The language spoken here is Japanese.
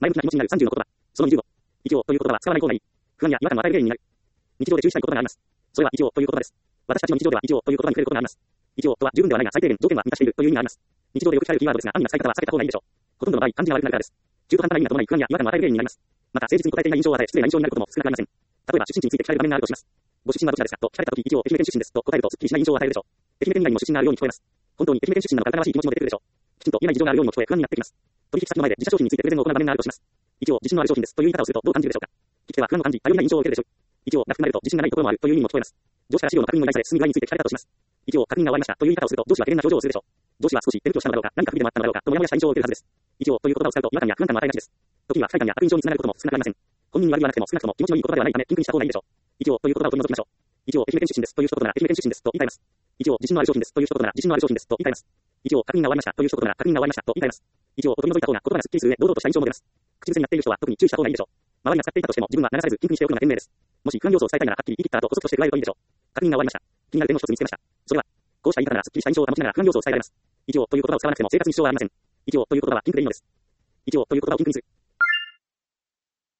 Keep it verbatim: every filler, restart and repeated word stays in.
前向きな気持ちになるさんじゅうの言葉。そのにじゅうご。一応という言葉は使わない方がいい。不安や違和感を与える原因になる。日常で注意したいことがあります。それは一応という言葉です。私たちの日常では一応という言葉に触れることがあります。一応とは十分ではないが最低限条件は満たしているという意味があります。日常でよく聞かれるキーワードですが、安易な使い方は避けた方がいいでしょう。ほとんどの場合、感じが悪くなるからです。中途半端な意味が伴い不安や違和感を与える原因になります。また、誠実に答えていない印象を与え、失礼な印象になることも少なくありません。例えば、出身地について聞かれる場面があるとします。ご出身はどちらですかと聞かれたとき、一応愛媛県出身ですと答えると、すっきりしない印象を与えるでしょう。愛媛県以外にも出身があるように聞こえます。本当に愛媛県出身なのか疑わしい気持ちも出てくるでしょう。きちんと言えない事情があるようにも聞こえ、不安になってきます。取引先の前で自社商品についてプレゼンを行う場面があるとします。一応、自信のある商品ですという言い方をするとどう感じるでしょうか。聞き手は不安を感じ、頼りない印象を受けるでしょう。一応、なくなると自信がないところもあるという意味も聞こえます。上司から資料の確認を依頼され、進み具合について聞かれたとします。一応、確認が終わりましたという言い方をすると、上司は険な表情をするでしょう。上司は少し勉強したのだろうか、何か不備でもあったのだろうかともやもやした印象を受けるはずです。一応という言葉を使うと違和感や不安感を与えがちです。時には不快感や悪印象につながることも少なくありません。本人に悪意はなくても少なくとも気持ちのいい言葉ではないため、ピンクにした方がいいでしょう。一応という言葉を取り除きましょう。一応、愛媛県出身ですという一言なら愛媛県出身ですと言い換えます。一応、自信のある商品ですという一言なら自信のある商品ですと言い換えます。一応、確認が終わりましたという一言なら確認が終わりましたと言い換えます。一応、取り除いた方が言葉がすっきりする上、堂々とした印象も出ます。口癖になっている人は特に注意した方がいいでしょう。周りが使っていたとしても自分は流されずピンクにしておくのが賢明です。もし不安要素を伝えたいならはっきり言い切った後補足として加えるといいでしょう。確認が終わりました。気になる点を一つ見つけました。それは、こうした言い方ならすっきりした印象を保ちながら不安要素を伝えられます。一応という言葉を使わなくても生活に支障はありません。一応という言葉はピンクでいいのです。一応という言葉をピンクにする。